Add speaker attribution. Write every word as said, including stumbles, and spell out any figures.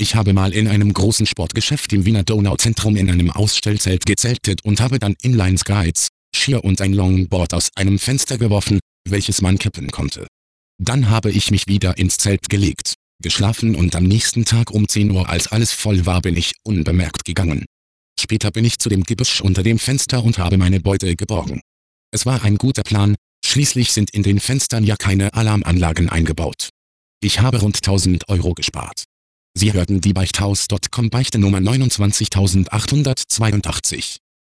Speaker 1: Ich habe mal in einem großen Sportgeschäft im Wiener Donauzentrum in einem Ausstellzelt gezeltet und habe dann Inline-Skates, Skier und ein Longboard aus einem Fenster geworfen, welches man kippen konnte. Dann habe ich mich wieder ins Zelt gelegt, geschlafen und am nächsten Tag um zehn Uhr, als alles voll war, bin ich unbemerkt gegangen. Später bin ich zu dem Gebüsch unter dem Fenster und habe meine Beute geborgen. Es war ein guter Plan, schließlich sind in den Fenstern ja keine Alarmanlagen eingebaut. Ich habe rund tausend Euro gespart. Sie hörten die Beichthaus Punkt com Beichte Nummer neunundzwanzigtausendachthundertzweiundachtzig.